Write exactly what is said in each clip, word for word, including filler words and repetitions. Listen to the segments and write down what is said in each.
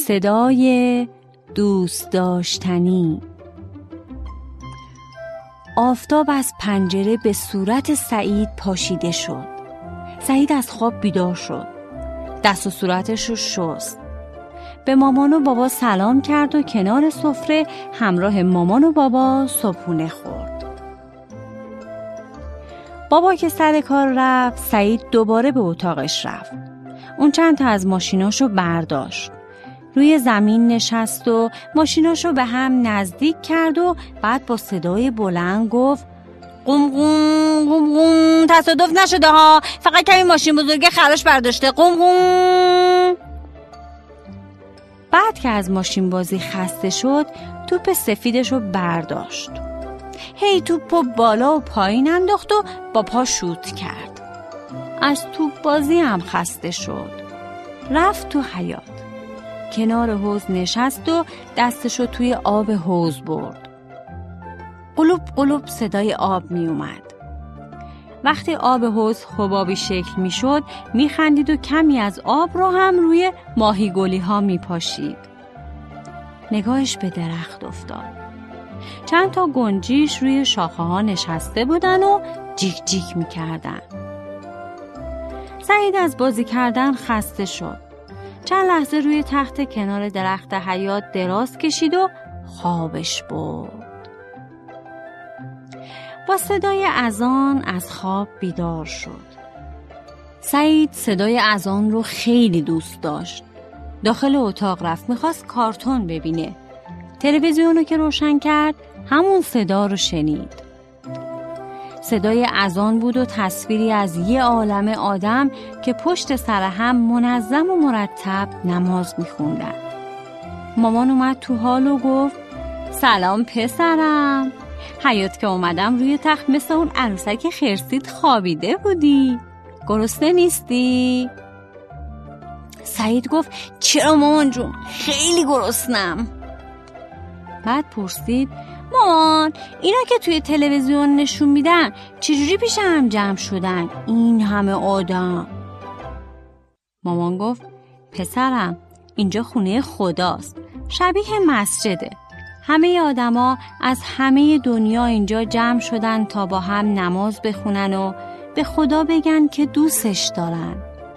صدای دوست داشتنی. آفتاب از پنجره به صورت سعید پاشیده شد. سعید از خواب بیدار شد. دست و صورتش رو شست. به مامان و بابا سلام کرد و کنار سفره همراه مامان و بابا صبحونه خورد. بابا که سر کار رفت، سعید دوباره به اتاقش رفت. اون چند تا از ماشیناشو برداشت. روی زمین نشست و ماشیناشو به هم نزدیک کرد و بعد با صدای بلند گفت قم قم قم قم، تصادف نشده ها، فقط کمی ماشین بزرگه خراش برداشته، قم قم. بعد که از ماشین بازی خسته شد، توپ سفیدشو برداشت. هی توپو بالا و پایین انداخت و با پا شوت کرد. از توپ بازی هم خسته شد. رفت تو حیاط. کنار حوض نشست و دستشو توی آب حوض برد. قلوب قلوب صدای آب می اومد. وقتی آب حوض حبابی شکل می شد، می خندید و کمی از آب رو هم روی ماهی گلی ها می پاشید. نگاهش به درخت افتاد. چند تا گنجیش روی شاخه ها نشسته بودن و جیک جیک می کردن. سعید از بازی کردن خسته شد. چند لحظه روی تخت کنار درخت حیاط دراز کشید و خوابش برد. با صدای اذان از خواب بیدار شد. سعید صدای اذان رو خیلی دوست داشت. داخل اتاق رفت، میخواست کارتون ببینه. تلویزیون رو که روشن کرد، همون صدا رو شنید. صدای اذان بود و تصویری از یه عالمه آدم که پشت سر هم منظم و مرتب نماز میخوندن. مامان اومد تو حال و گفت سلام پسرم، حیات که اومدم روی تخت مثل اون عروسک خرسیت خوابیده بودی، گرسنه نیستی؟ سعید گفت چرا مامان جون، خیلی گرسنم. بعد پرسید مامان اینا که توی تلویزیون نشون میدن چجوری پیش هم جمع شدن این همه آدم؟ مامان گفت پسرم اینجا خونه خداست، شبیه مسجده. همه آدما از همه دنیا اینجا جمع شدن تا با هم نماز بخونن و به خدا بگن که دوستش دارن.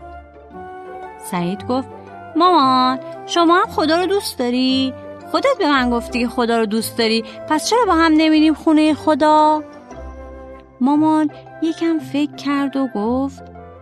سعید گفت مامان شما هم خدا رو دوست داری؟ خودت به من گفتی که خدا رو دوست داری، پس چرا با هم نمیریم خونه خدا؟ مامان یکم فکر کرد و گفت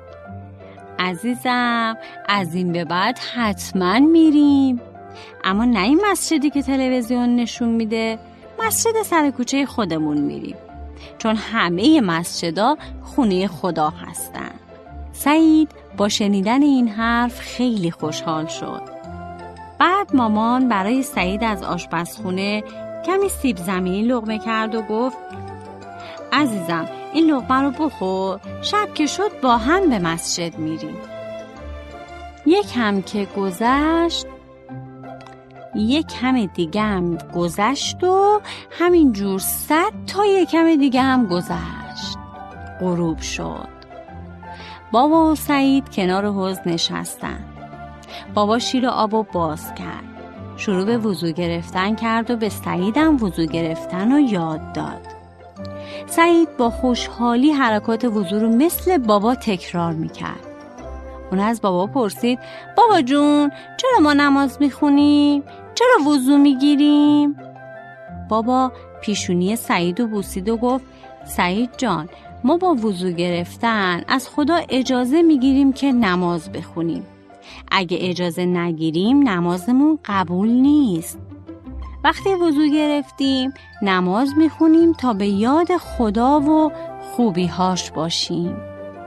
عزیزم از این به بعد حتما میریم، اما نه این مسجدی که تلویزیون نشون میده، مسجد سر کوچه خودمون میریم، چون همه مسجدا خونه خدا هستن. سعید با شنیدن این حرف خیلی خوشحال شد. بعد مامان برای سعید از آشپزخونه کمی سیب زمینی لقمه کرد و گفت عزیزم این لقمه رو بخور، شب که شد با هم به مسجد میریم. یک هم که گذشت یک کم دیگه هم گذشت و همینجور صد تا یک کم دیگه هم گذشت. غروب شد. بابا و سعید کنار حوض نشستن. بابا شیر آب و باز کرد. شروع به وضو گرفتن کرد و به سعیدم وضو گرفتن رو یاد داد. سعید با خوشحالی حرکات وضو رو مثل بابا تکرار میکرد. اون از بابا پرسید بابا جون چرا ما نماز میخونیم؟ چرا وضو میگیریم؟ بابا پیشونی سعید رو بوسید و گفت سعید جان ما با وضو گرفتن از خدا اجازه میگیریم که نماز بخونیم. اگه اجازه نگیریم نمازمون قبول نیست. وقتی وضو گرفتیم نماز میخونیم تا به یاد خدا و خوبیهاش باشیم.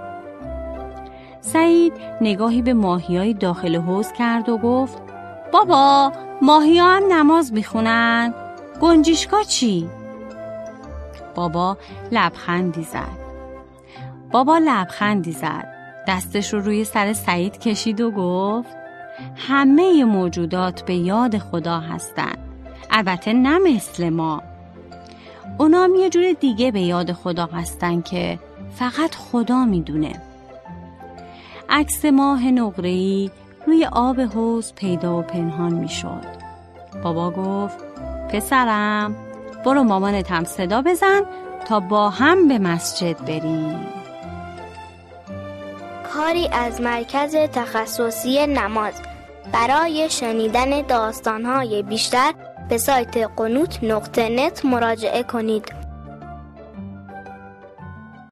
سعید نگاهی به ماهیای داخل حوض کرد و گفت بابا ماهی ها هم نماز میخونن؟ گنجیشکا چی؟ بابا لبخندی زد. بابا لبخندی زد. دستش رو روی سر سعید کشید و گفت همه موجودات به یاد خدا هستن، البته نه مثل ما. اونام یه جور دیگه به یاد خدا هستن که فقط خدا میدونه. عکس ماه نقره‌ای روی آب حوض پیدا و پنهان می شد. بابا گفت پسرم برو مامانت هم صدا بزن تا با هم به مسجد بریم. کاری از مرکز تخصصی نماز. برای شنیدن داستان‌های بیشتر به سایت قنوت نقطه نت مراجعه کنید.